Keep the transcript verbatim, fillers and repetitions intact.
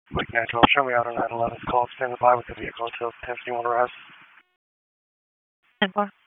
Mike nine twelve, show me out on nine eleven. Call, stand by with the vehicle until ten fifty-one arrest. ten four.